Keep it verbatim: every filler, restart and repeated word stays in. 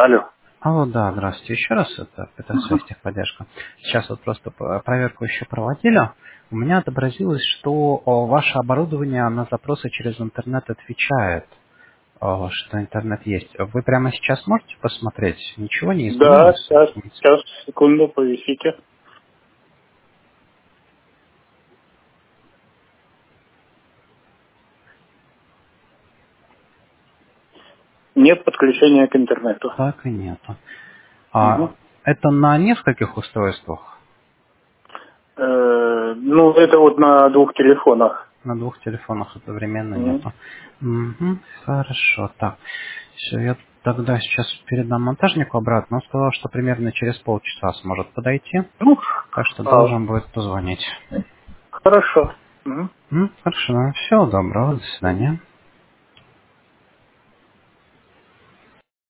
Алло. Алло, да, здравствуйте еще раз, это ПТС техподдержка. Сейчас вот просто п- проверку еще проводили. У меня отобразилось, что о, ваше оборудование на запросы через интернет отвечает, о, что интернет есть. Вы прямо сейчас можете посмотреть? Ничего не Да, изменилось? сейчас, сейчас, секунду, повисите. Нет подключения к интернету. Так и нету. А Угу. это на нескольких устройствах? Э, ну, это вот на двух телефонах. На двух телефонах одновременно Мгм. нету. Мгм, хорошо, так. Все, я тогда сейчас передам монтажнику обратно. Он сказал, что примерно через полчаса сможет подойти. Ну, Так что а, должен будет позвонить. хорошо. Мгм. М, хорошо, всего доброго, до свидания.